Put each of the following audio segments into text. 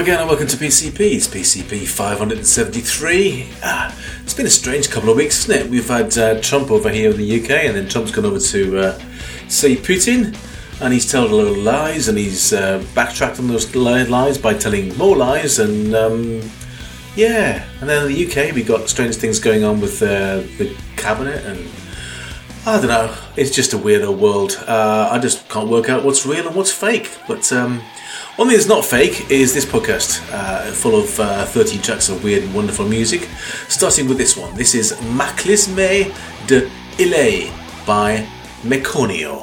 again and welcome to PCP. It's PCP 573. It's been a strange couple of weeks, isn't it? We've had Trump over here in the UK, and then Trump's gone over to see Putin, and he's told a lot of lies, and he's backtracked on those lies by telling more lies, and and then in the UK we got strange things going on with the cabinet, and I don't know, it's just a weird old world. I just can't work out what's real and what's fake, but one thing that's not fake is this podcast, full of 13 tracks of weird and wonderful music, starting with this one. This is Maclisme de Ile by Meconio.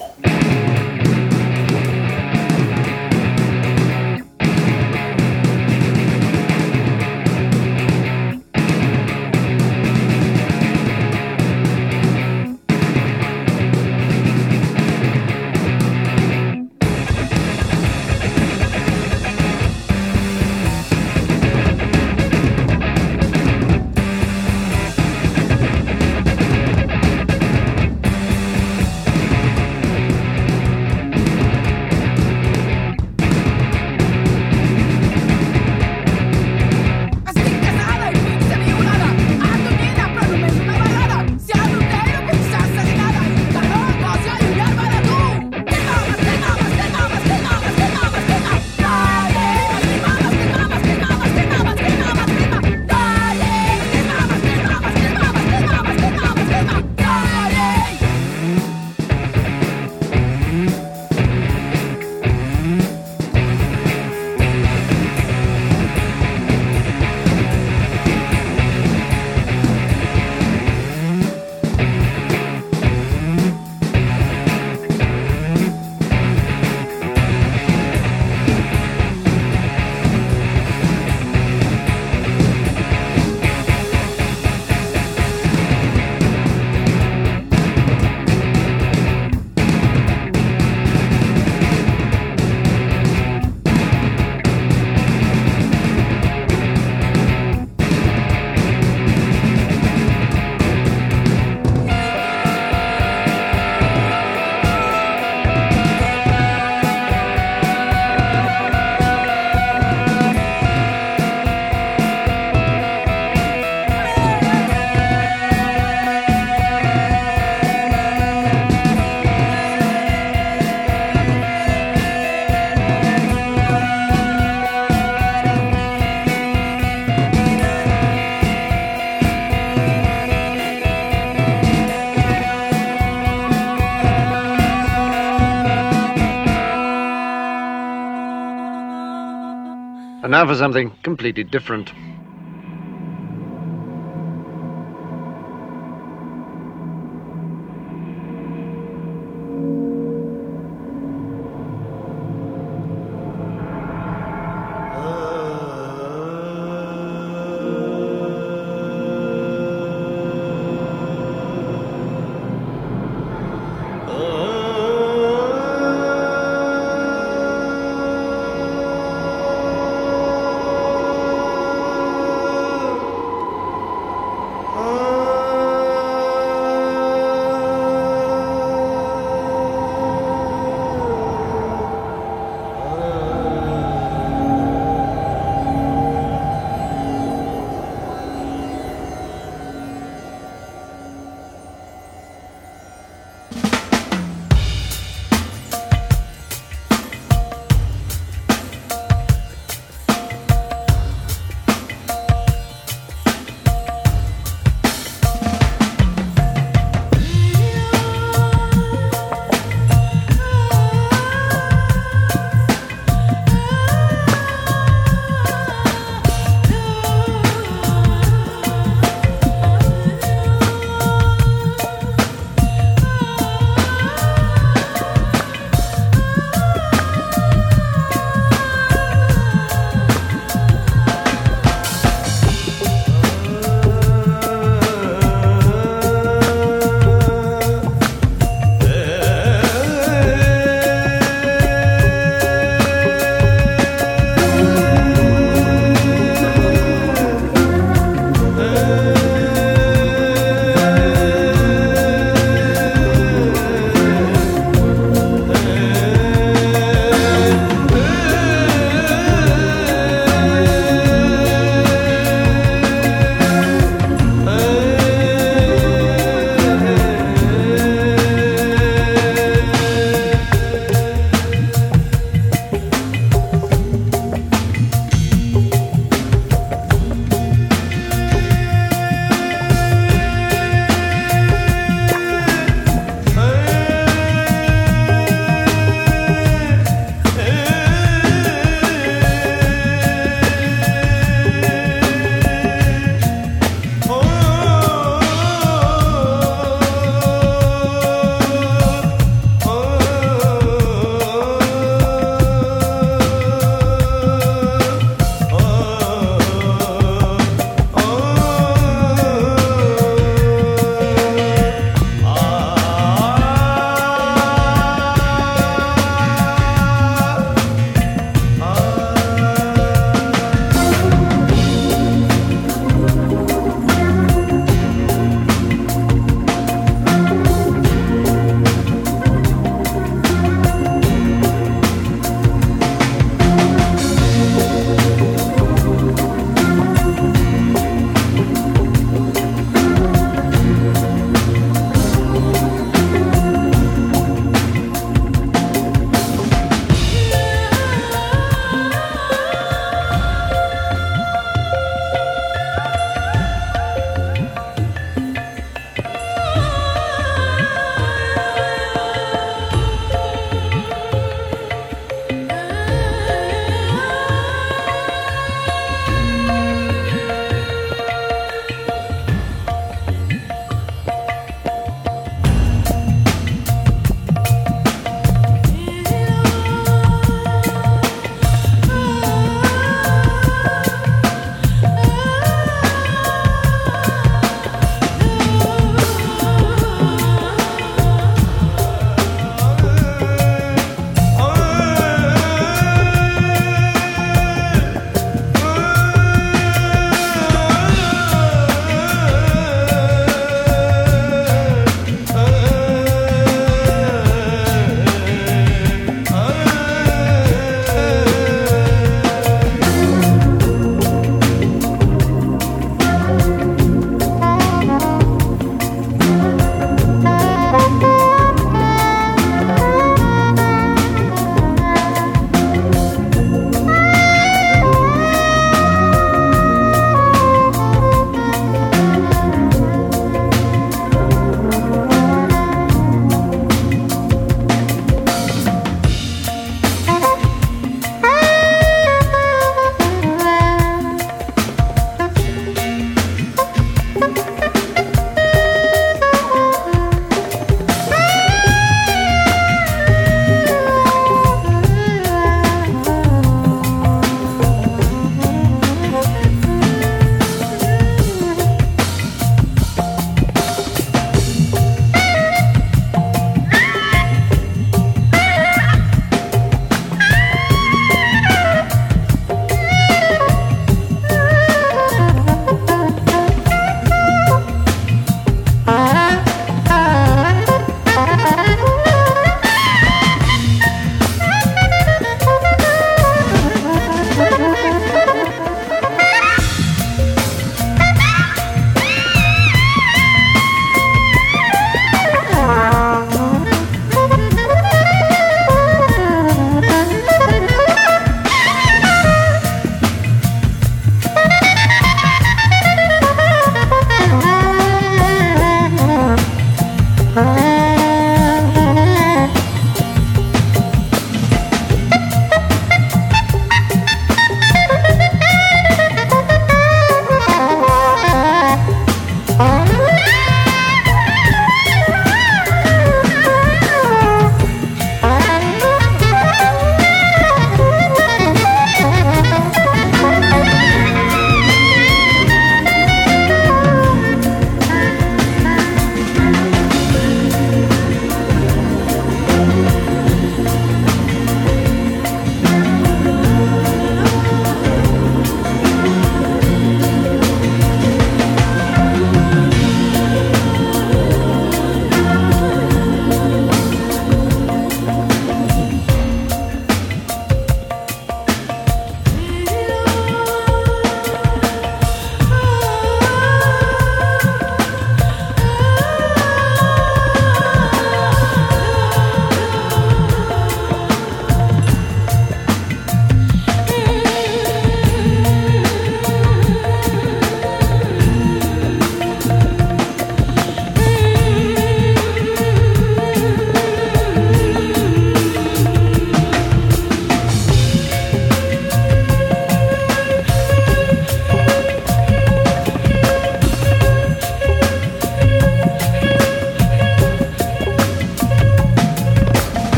And now for something completely different.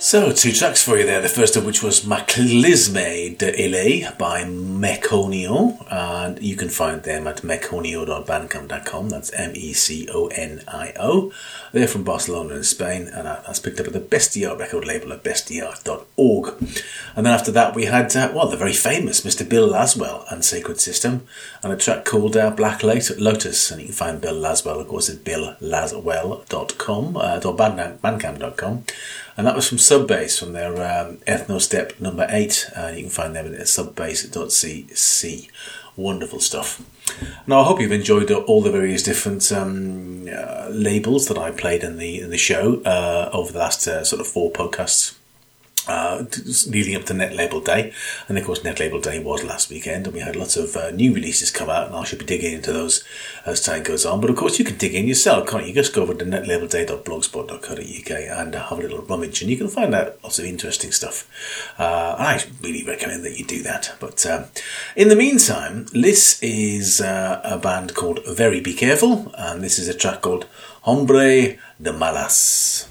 So, two tracks for you there. The first of which was Maclisme de Ile by Meconio, and you can find them at meconio.bandcamp.com. That's Meconio. They're from Barcelona in Spain, and that's picked up at the Bestia record label at bestia.org. And then after that we had, the very famous Mr. Bill Laswell and Sacred System, and a track called Black Lotus, and you can find Bill Laswell, of course, at billlaswell.com, bandcamp.com. And that was from Subbase, from their Ethnostep number 8. You can find them at subbase.cc. Wonderful stuff. Now, I hope you've enjoyed all the various different labels that I played in the show over the last sort of 4 podcasts. Leading up to Net Label Day, and of course Net Label Day was last weekend, and we had lots of new releases come out, and I should be digging into those as time goes on. But of course you can dig in yourself, can't you? Just go over to netlabelday.blogspot.co.uk and have a little rummage, and you can find out lots of interesting stuff. I really recommend that you do that. But in the meantime, this is a band called Very Be Careful, and this is a track called Hombre de Malas.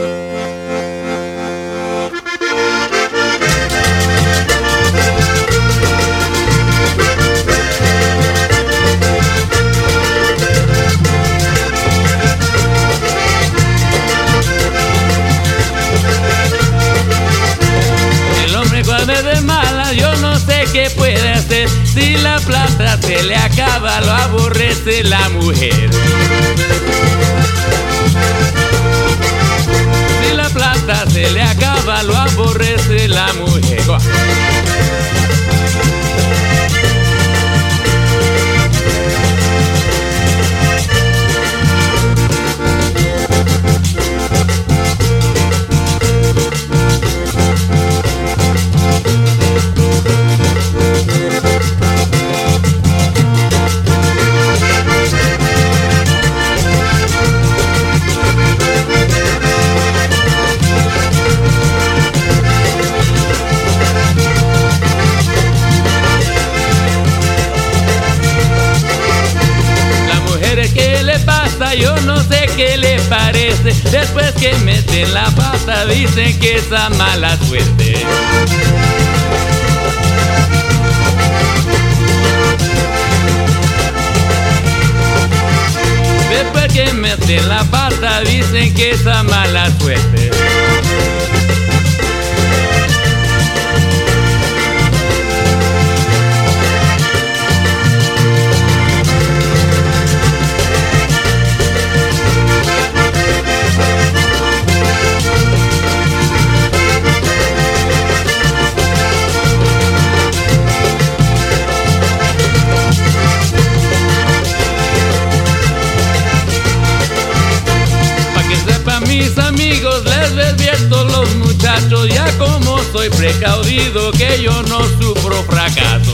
De mala, yo no sé qué puede hacer. Si la plata se le acaba, lo aborrece la mujer. Si la plata se le acaba, lo aborrece la mujer. Yo no sé qué le parece. Después que meten la pata dicen que es a mala suerte. Después que meten la pata dicen que es a mala suerte. Mis amigos, les advierto los muchachos, ya como soy precaudido que yo no sufro fracaso.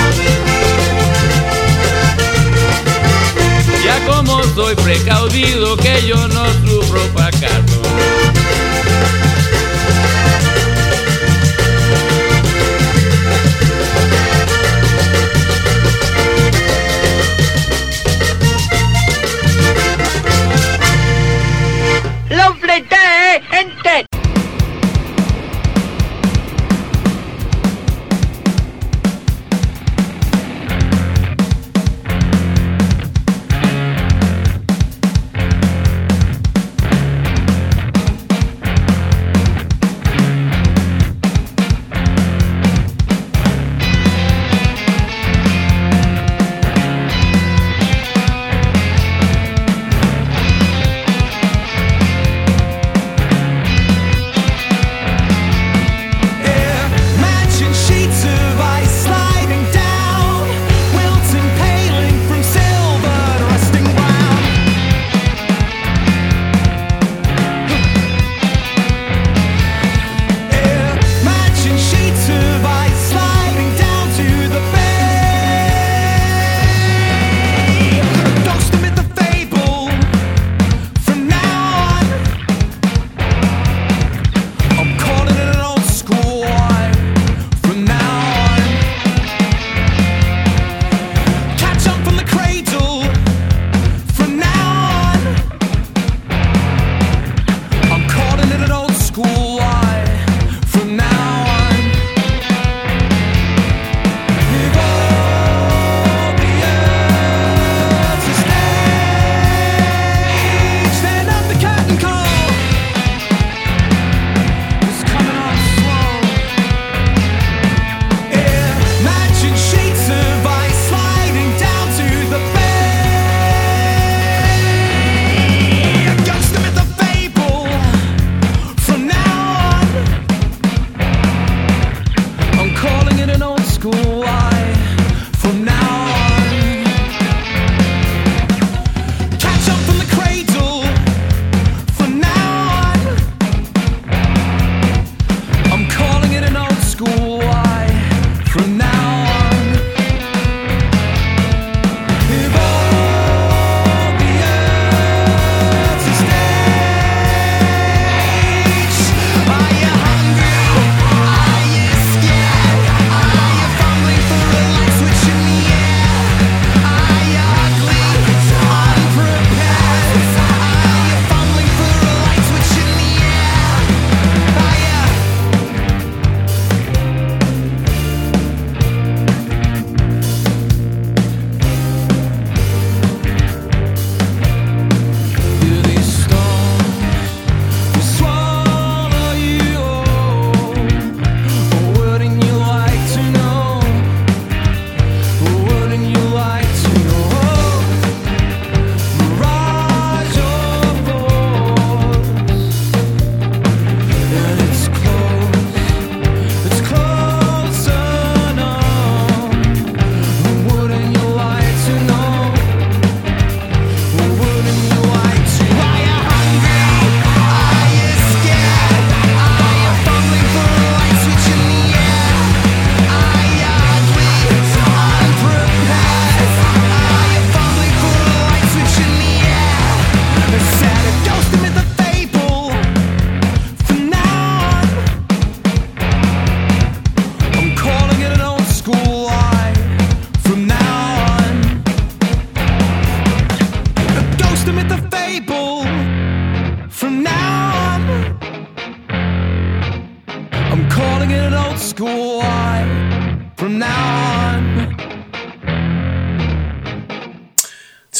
Ya como soy precaudido que yo no sufro fracaso. Gente.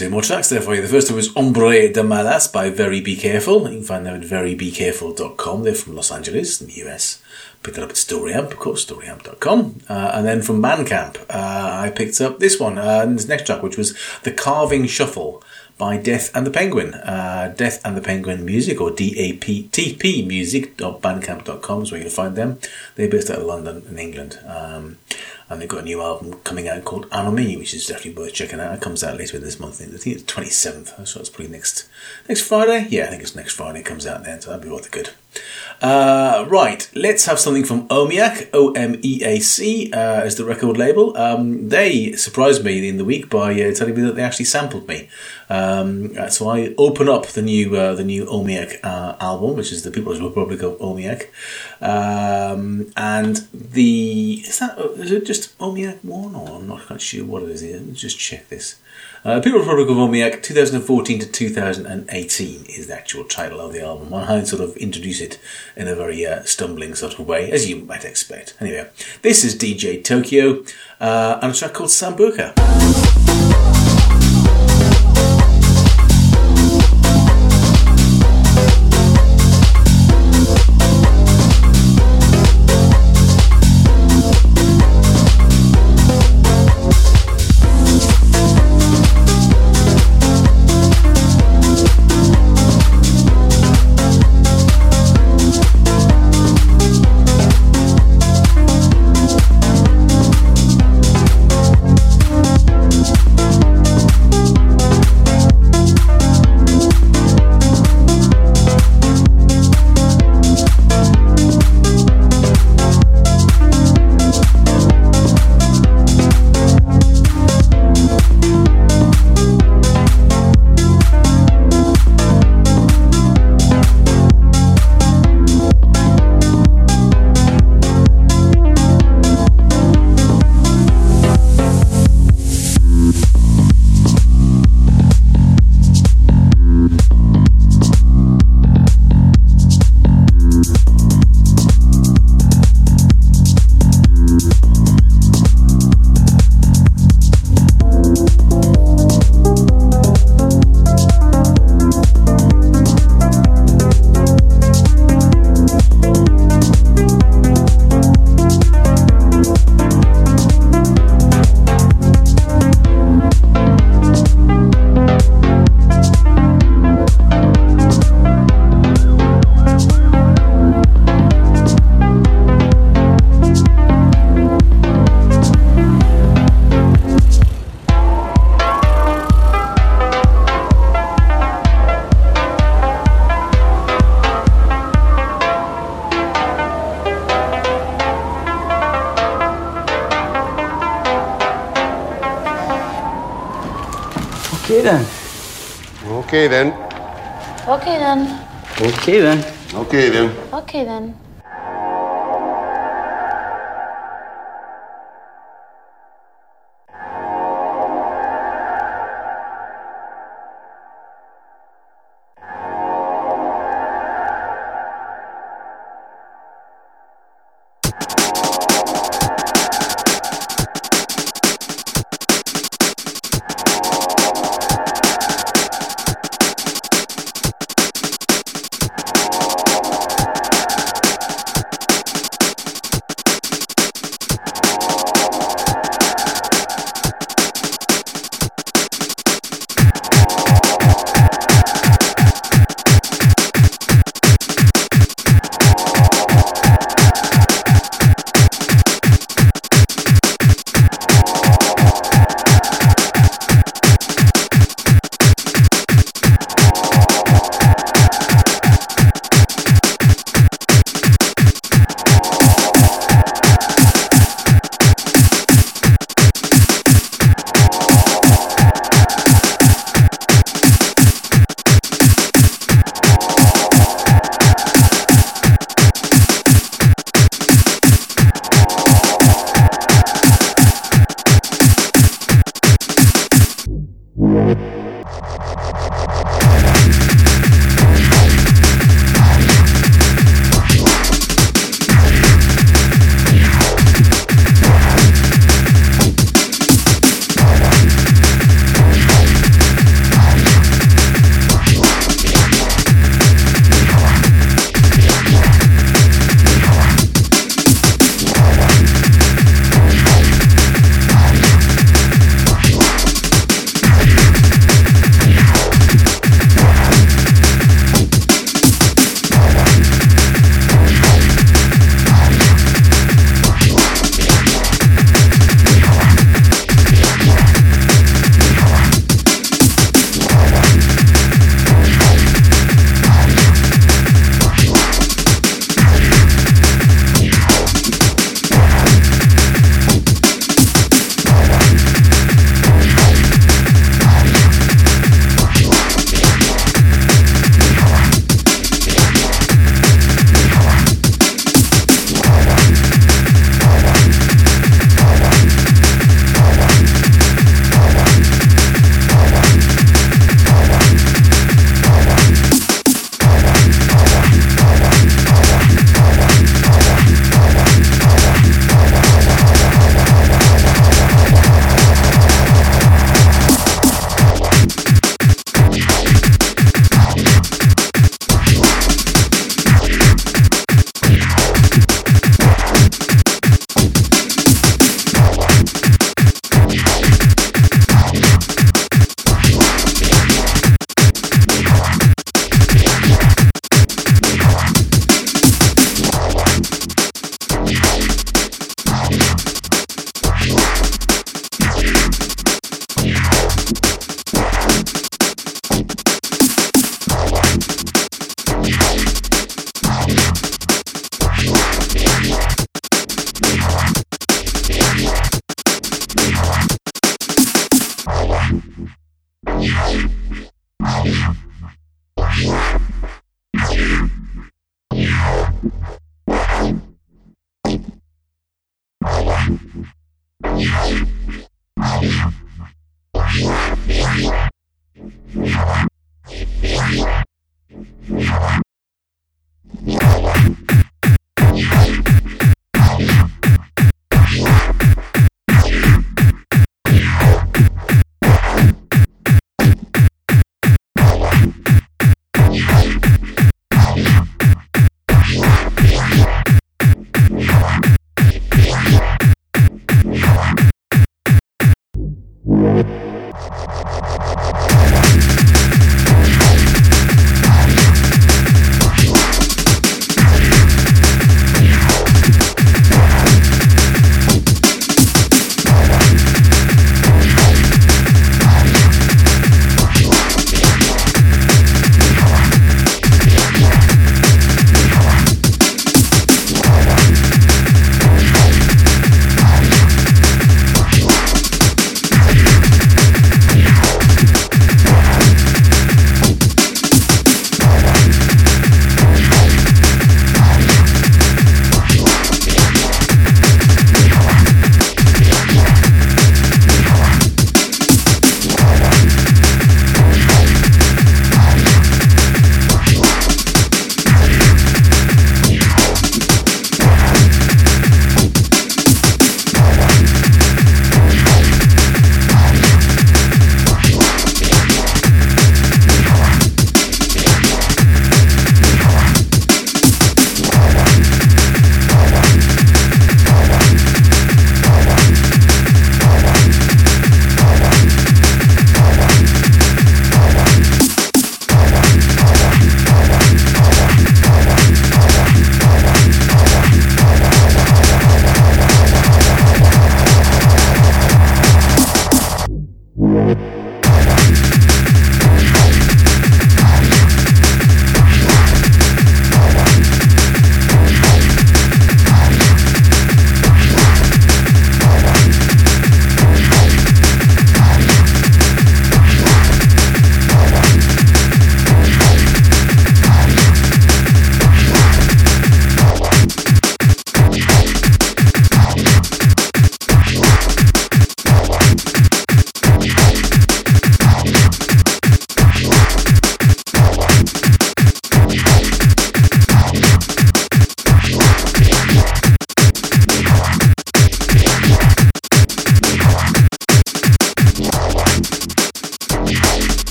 two more tracks there for you. The first one was Hombre de Malas by Very Be Careful. You can find them at verybecareful.com. They're from Los Angeles in the US. Picked it up at Storyamp, of course, storyamp.com. And then from Bandcamp, I picked up this one, this next track, which was The Carving Shuffle by Death and the Penguin. Death and the Penguin Music, or DAPTP Music.bandcamp.com is where you can find them. They're based out of London in England. And they've got a new album coming out called Anomie, which is definitely worth checking out. It comes out later this month. I think it's 27th, so it's probably next Friday. Yeah, I think it's next Friday it comes out then, so that'd be rather good. Right, let's have something from Omeac, OMEAC, as the record label. They surprised me in the week by telling me that they actually sampled me. So I open up the new Omeac album, which is the People's Republic of Omeac, and is it just Omeac 1, or I'm not quite sure what it is here. Let me just check this. People's Republic of Omeac 2014 to 2018 is the actual title of the album. I sort of introduce it in a very stumbling sort of way, as you might expect. Anyway, this is DJ Tokyo and a track called Sambuca. Okay then. Okay then. Okay then. Okay then. Okay then.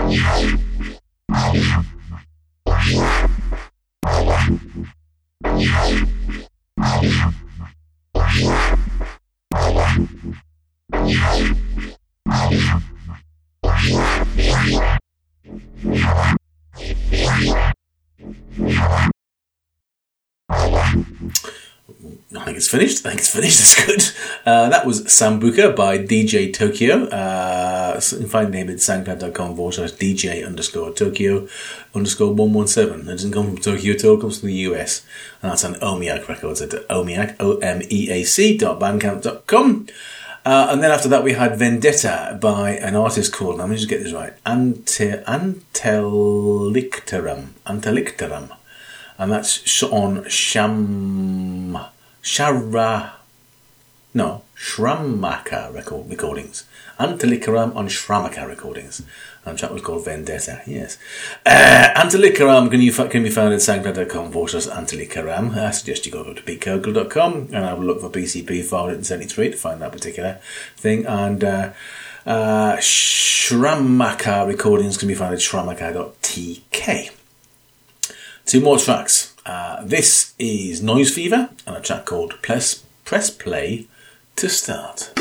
I think it's finished. That's good. That was Sambuca by DJ Tokyo. You can find him at soundcloud.com/DJ_Tokyo_117. It doesn't come from Tokyo at all, it comes from the US. And that's on Omiak Records at Omiak, OMEAC.bandcamp.com. And then after that we had Vendetta by an artist called, let me just get this right, Antelicterum. And that's on Shramaka recordings. Antelicterum on Shramaka recordings. And the track was called Vendetta, yes. Antelicterum can be found at soundcloud.com/Antelicterum. I suggest you go to petecogle.com and have a look for PCP 573 to find that particular thing. And Shramaka recordings can be found at shramaka.tk. Two more tracks. This is Noise Fever and a track called Press Play to Start.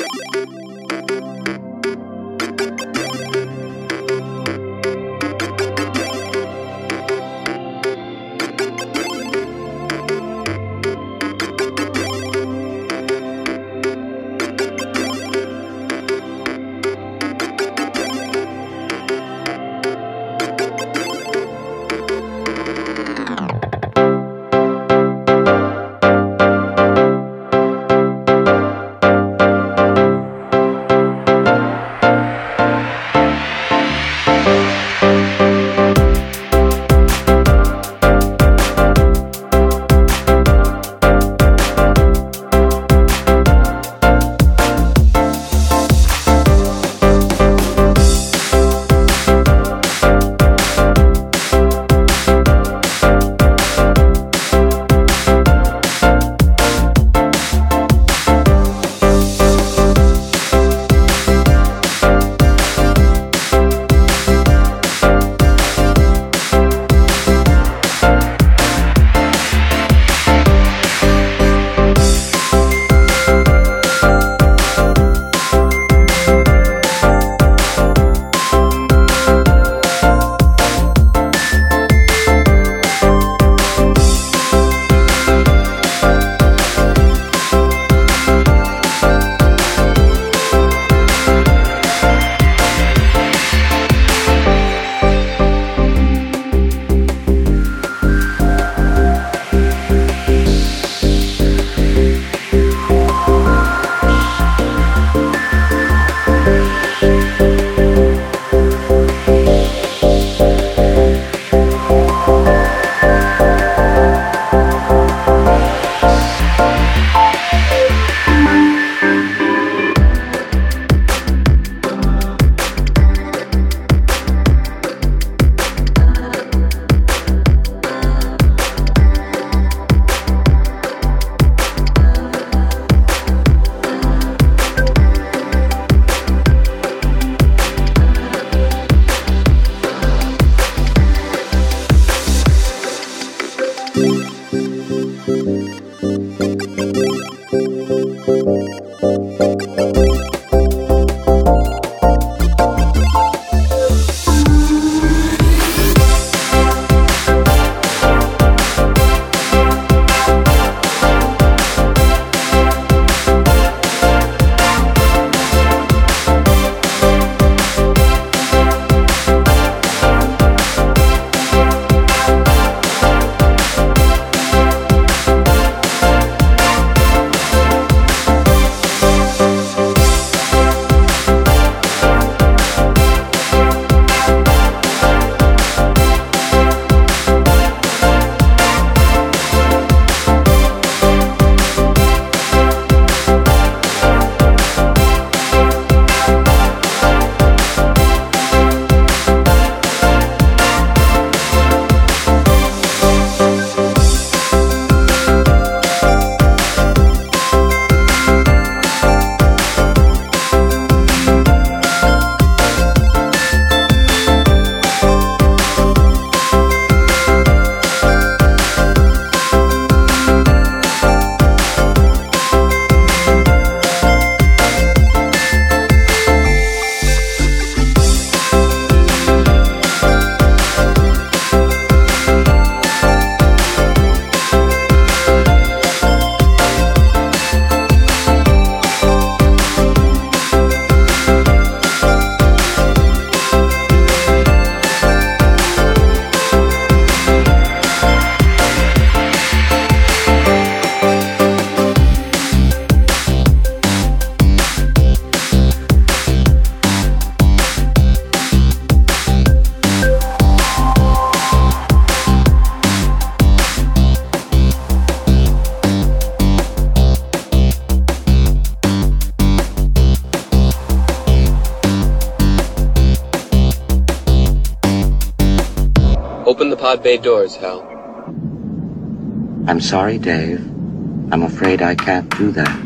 pod bay doors, Hal. I'm sorry, Dave. I'm afraid I can't do that.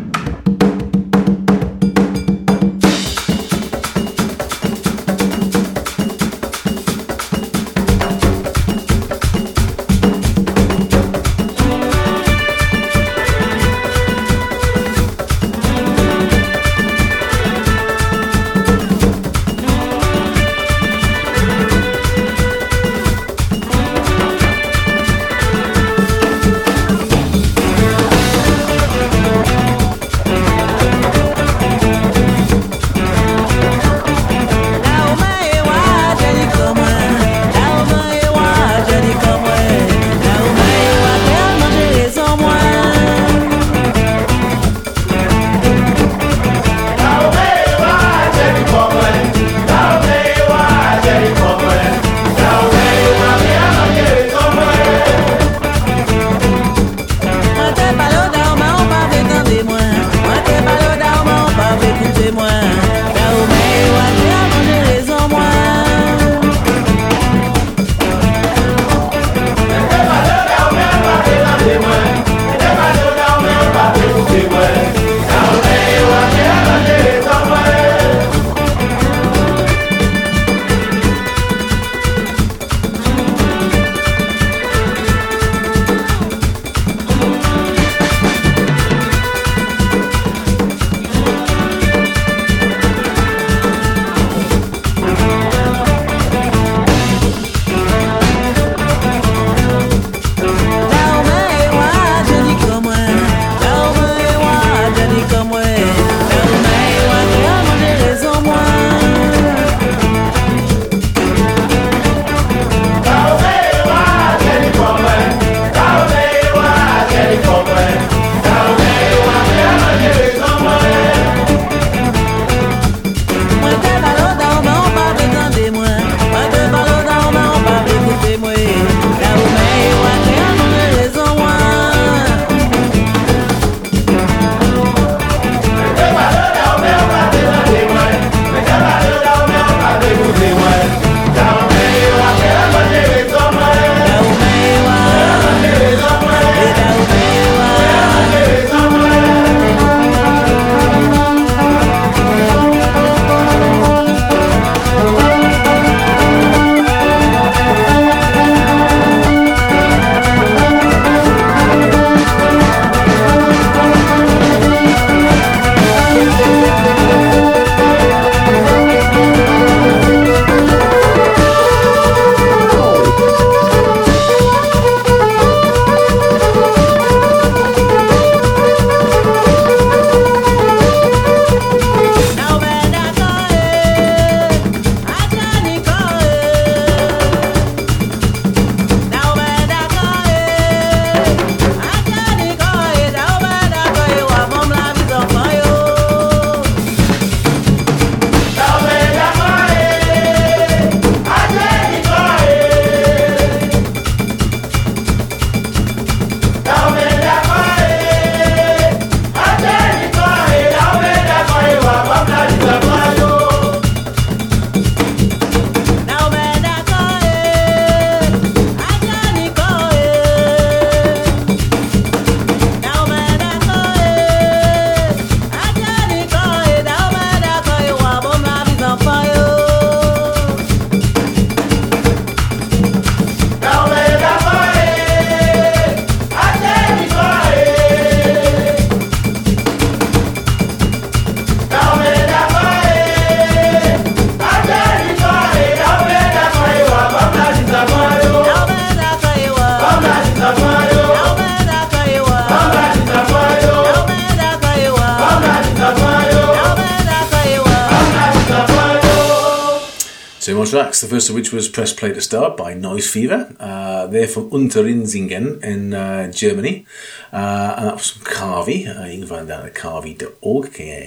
Two more tracks, the first of which was Press Play to Start by Noise Fever. They're from Unterinzingen in Germany. And that was from Carvi. You can find that at carvi.org,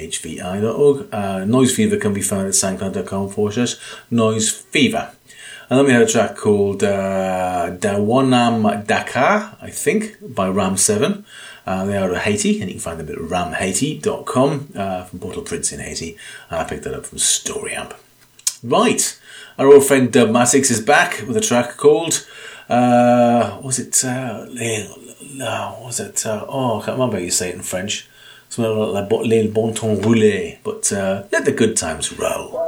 kahvi.org. Noise Fever can be found at soundcloud.com/Noise Fever. And then we had a track called Dawanam Dakar, I think, by Ram 7. They are at Haiti, and you can find them at ramhaiti.com from Bottle Prince in Haiti. And I picked that up from StoryAmp. Right, our old friend Matix is back with a track called, I can't remember how you say it in French. Something like Les Bon Temps Roulés, but let the good times roll.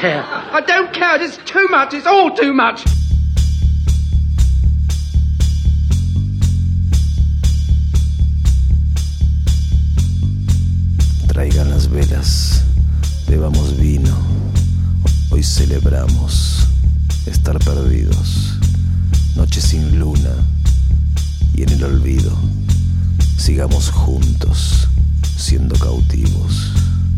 care. I don't care. It's too much. It's all too much. Traigan las velas, bebamos vino. Hoy celebramos estar perdidos. Noche sin luna y en el olvido. Sigamos juntos, siendo cautivos.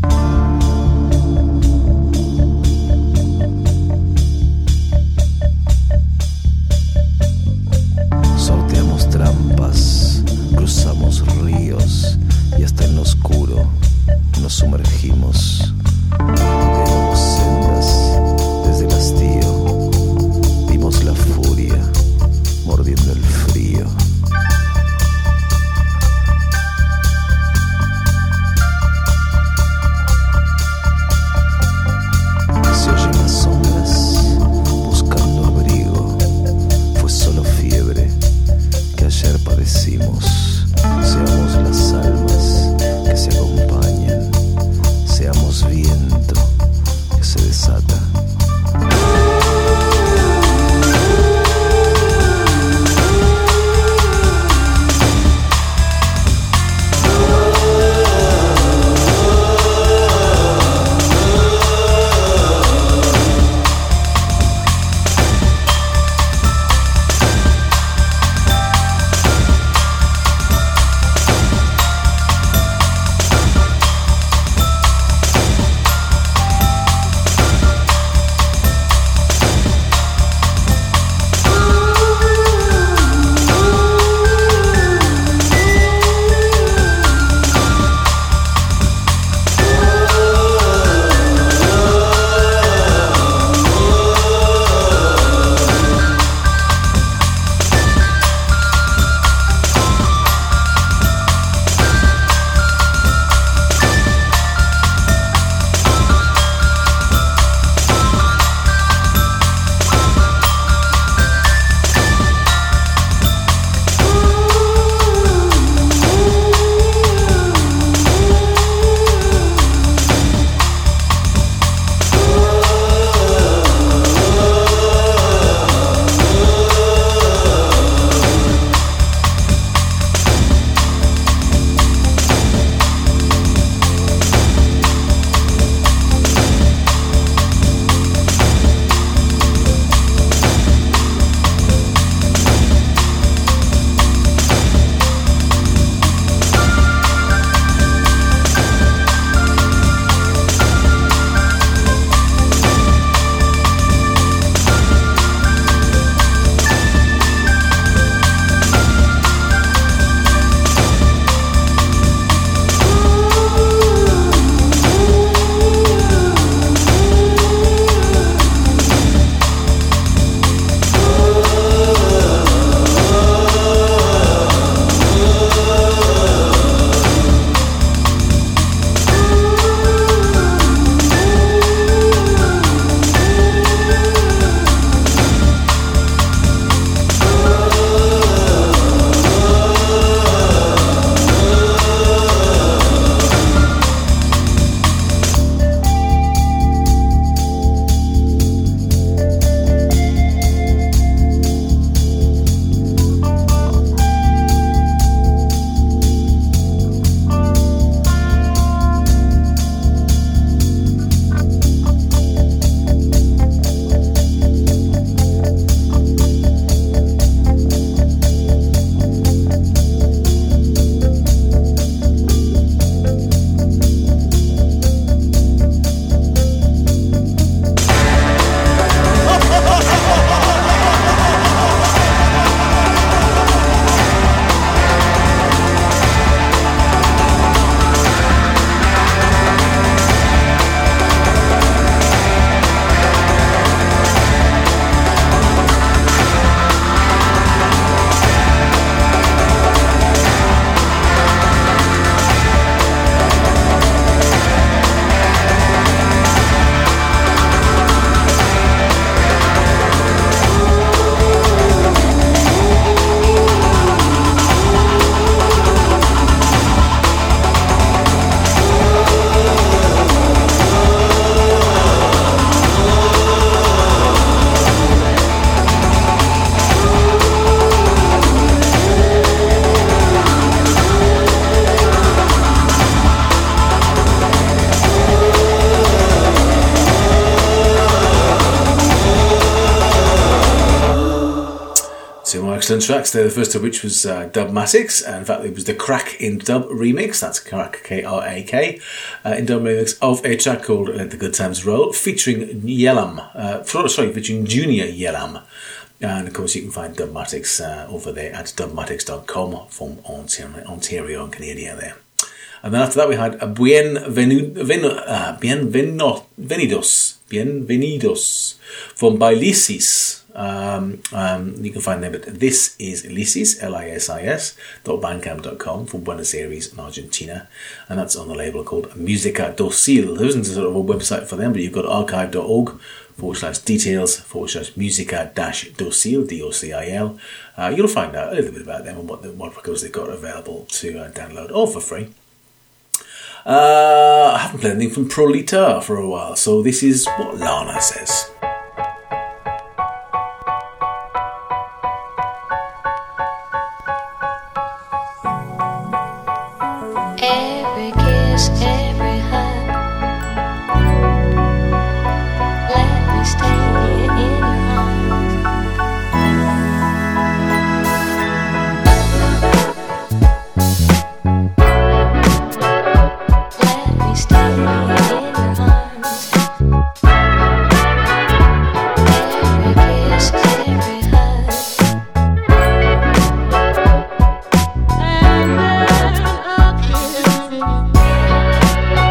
Sorteamos trampas, cruzamos ríos y hasta en lo oscuro nos sumergimos. Creamos sendas desde el hastío, vimos la furia mordiendo el frío. excellent tracks there, the first of which was Dubmatix. In fact, it was the Crack in Dub remix, that's Crack, K-R-A-K, in Dub remix of a track called Let the Good Times Roll, featuring featuring Junior Yellam. And of course you can find Dubmatix over there at dubmatix.com from Ontario and Canada there. And then after that we had Bienvenidos from Bylisis. You can find them at This Is Lisis, lisis.bandcamp.com from Buenos Aires in Argentina, and that's on the label called Musica Docil. There isn't a sort of a website for them, but you've got archive.org/details/musica-docil, DOCIL. You'll find out a little bit about them and what records they've got available to download, all for free. I haven't played anything from Prolita for a while, so this is what Lana says. Every kiss, every hug, let me stay in your arms. Let me stay in your arms. Every kiss, every hug. And then a kiss.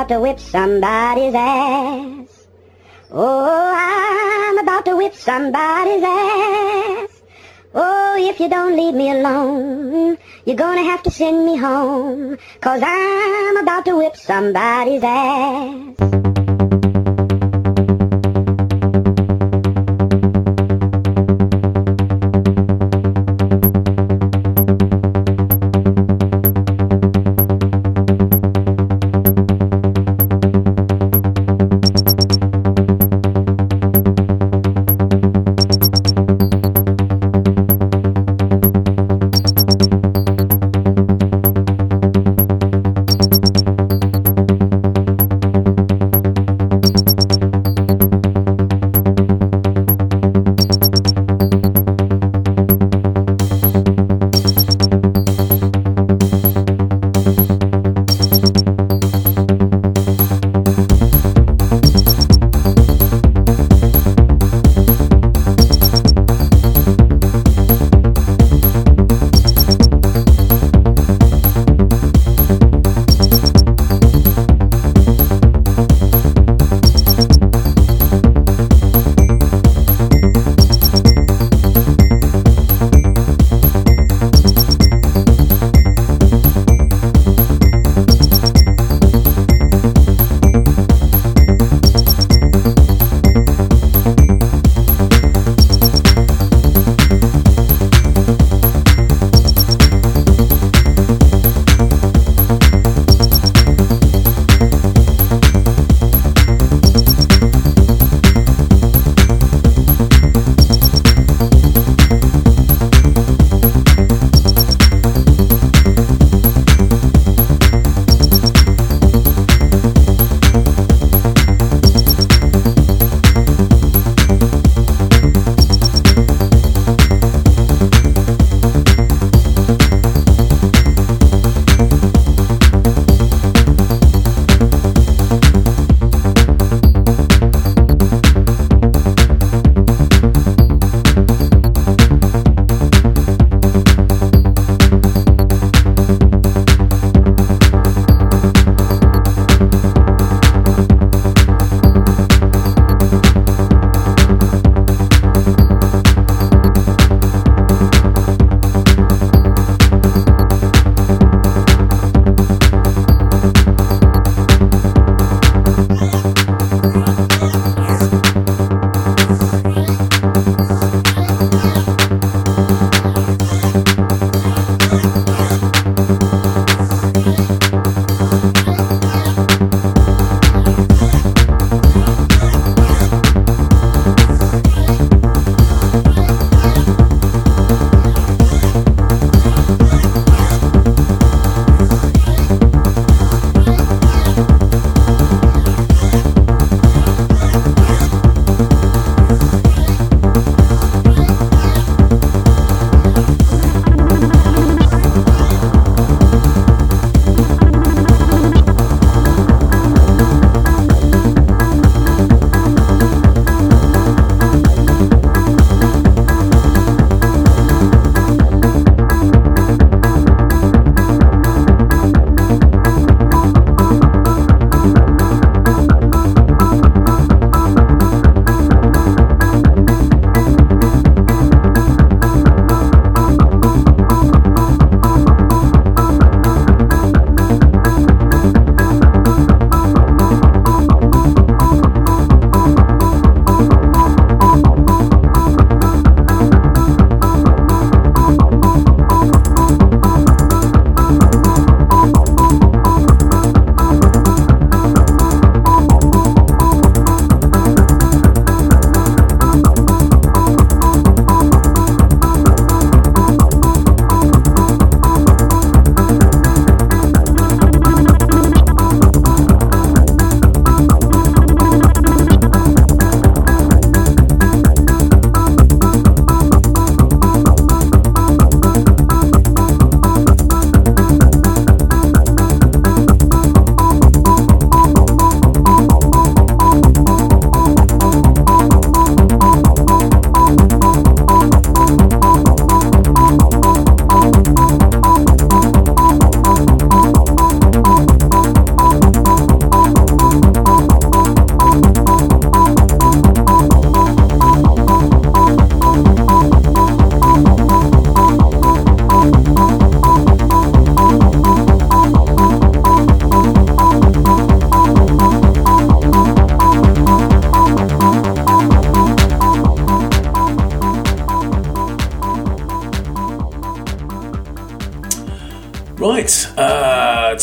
to whip somebody's ass. Oh, I'm about to whip somebody's ass. Oh, if you don't leave me alone, you're gonna have to send me home, 'cause I'm about to whip somebody's ass.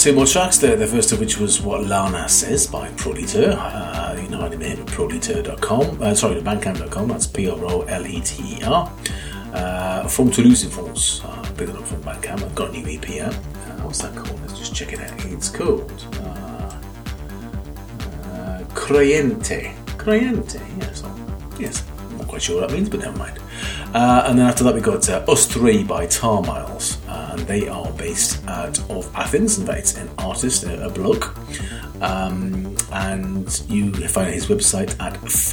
two more tracks there. The first of which was What Lana Says by Proliter. You can find him at proliter.com. Bandcamp.com. That's Proleter. From Toulouse in France. Pick it up from Bandcamp. I've got a new EP out. What's that called? Let's just check it out. It's called Creyente. Yes. I'm not quite sure what that means, but never mind. And then after that we got Us Three by Tar Miles, and they are based out of Athens. In fact, it's an artist, a bloke, and you find his website at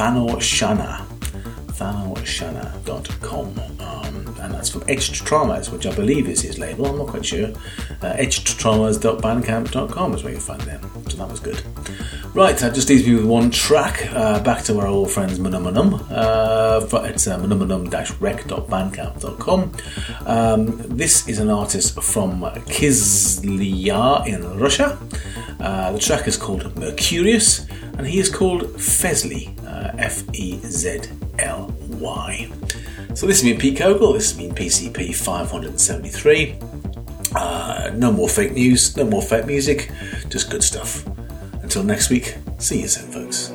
thanoshanna.com, and that's from Etched Traumas, which I believe is his label. I'm not quite sure. etchedtraumas.bandcamp.com is where you find them. So that was good. Right, that just leaves me with one track. Back to our old friends Munamunum. It's munamunum-rec.bandcamp.com. This is an artist from Kizlyar in Russia. The track is called Mercurius, and he is called Fezly, Fezly. So this has been Pete Cogle, this has been PCP 573. No more fake news, no more fake music, just good stuff. Until next week, see you soon, folks.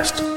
Podcast.